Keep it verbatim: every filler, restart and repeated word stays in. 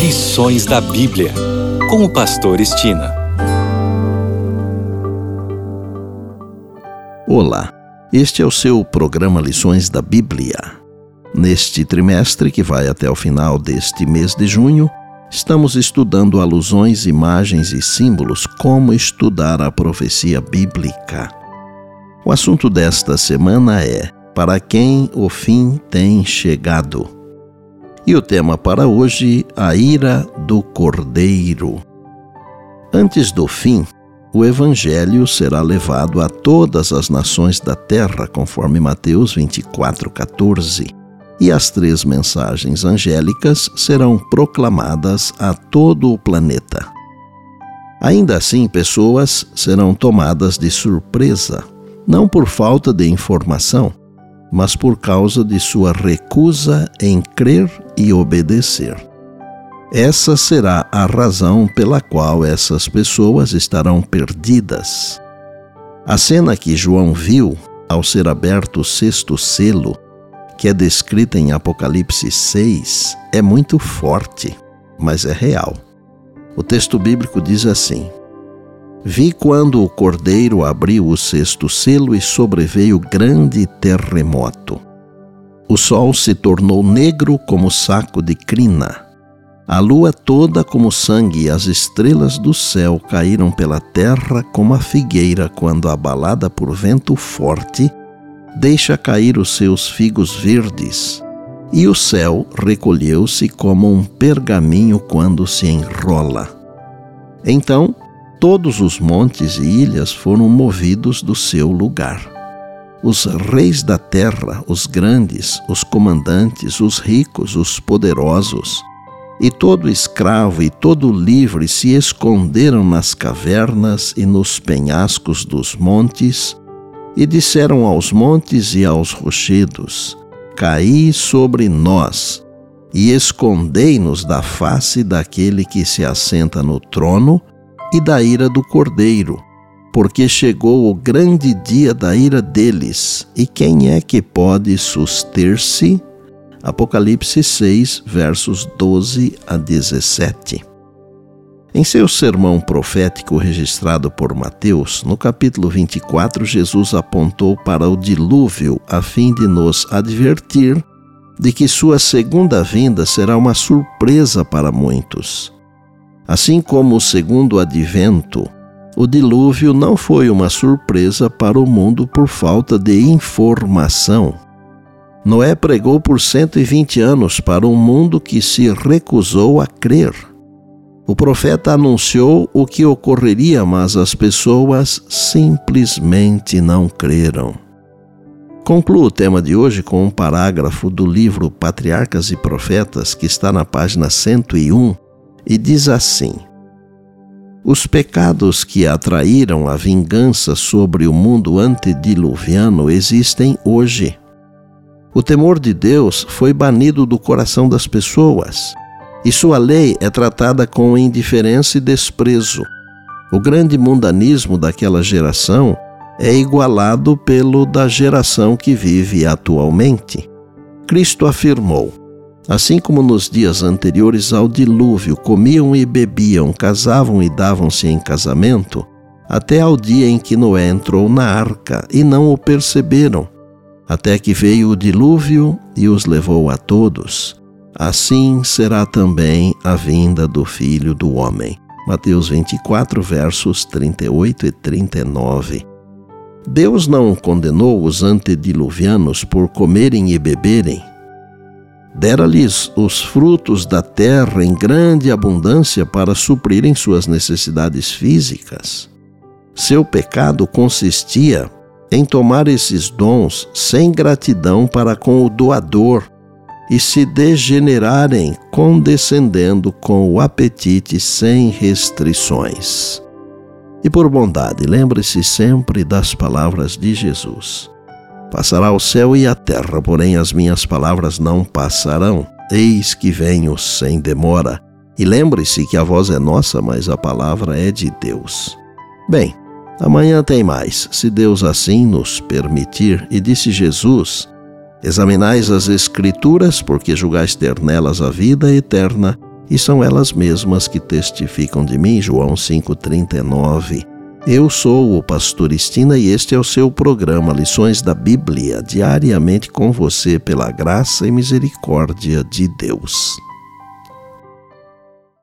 Lições da Bíblia, com o pastor Estina. Olá, este é o seu programa Lições da Bíblia. Neste trimestre, que vai até o final deste mês de junho, estamos estudando alusões, imagens e símbolos, como estudar a profecia bíblica. O assunto desta semana é: para quem o fim tem chegado? E o tema para hoje, a ira do Cordeiro. Antes do fim, o Evangelho será levado a todas as nações da terra, conforme Mateus vinte e quatro, catorze, e as três mensagens angélicas serão proclamadas a todo o planeta. Ainda assim, pessoas serão tomadas de surpresa, não por falta de informação, mas por causa de sua recusa em crer e obedecer. Essa será a razão pela qual essas pessoas estarão perdidas. A cena que João viu ao ser aberto o sexto selo, que é descrita em Apocalipse seis, é muito forte, mas é real. O texto bíblico diz assim: Vi quando o Cordeiro abriu o sexto selo e sobreveio grande terremoto. O sol se tornou negro como saco de crina. A lua toda como sangue e as estrelas do céu caíram pela terra como a figueira quando, abalada por vento forte, deixa cair os seus figos verdes. E o céu recolheu-se como um pergaminho quando se enrola. Então, todos os montes e ilhas foram movidos do seu lugar. Os reis da terra, os grandes, os comandantes, os ricos, os poderosos, e todo escravo e todo livre se esconderam nas cavernas e nos penhascos dos montes, e disseram aos montes e aos rochedos: Caí sobre nós, e escondei-nos da face daquele que se assenta no trono e da ira do Cordeiro, porque chegou o grande dia da ira deles, e quem é que pode suster-se? Apocalipse seis, versos doze a dezessete. Em seu sermão profético registrado por Mateus, no capítulo vinte e quatro, Jesus apontou para o dilúvio a fim de nos advertir de que sua segunda vinda será uma surpresa para muitos. Assim como o segundo advento, o dilúvio não foi uma surpresa para o mundo por falta de informação. Noé pregou por cento e vinte anos para um mundo que se recusou a crer. O profeta anunciou o que ocorreria, mas as pessoas simplesmente não creram. Concluo o tema de hoje com um parágrafo do livro Patriarcas e Profetas, que está na página cento e um, e diz assim: Os pecados que atraíram a vingança sobre o mundo antediluviano existem hoje. O temor de Deus foi banido do coração das pessoas, e sua lei é tratada com indiferença e desprezo. O grande mundanismo daquela geração é igualado pelo da geração que vive atualmente. Cristo afirmou: Assim como nos dias anteriores ao dilúvio comiam e bebiam, casavam e davam-se em casamento, até ao dia em que Noé entrou na arca, e não o perceberam, até que veio o dilúvio e os levou a todos. Assim será também a vinda do Filho do Homem. Mateus vinte e quatro, versos trinta e oito e trinta e nove. Deus não condenou os antediluvianos por comerem e beberem. Dera-lhes os frutos da terra em grande abundância para suprirem suas necessidades físicas. Seu pecado consistia em tomar esses dons sem gratidão para com o doador e se degenerarem condescendendo com o apetite sem restrições. E por bondade, lembre-se sempre das palavras de Jesus: Passará o céu e a terra, porém as minhas palavras não passarão. Eis que venho sem demora. E lembre-se que a voz é nossa, mas a palavra é de Deus. Bem, amanhã tem mais, se Deus assim nos permitir. E disse Jesus: Examinais as Escrituras, porque julgais ter nelas a vida eterna, E são elas mesmas que testificam de mim, João cinco, trinta e nove. Eu sou o pastor Estina e este é o seu programa Lições da Bíblia, diariamente com você pela graça e misericórdia de Deus.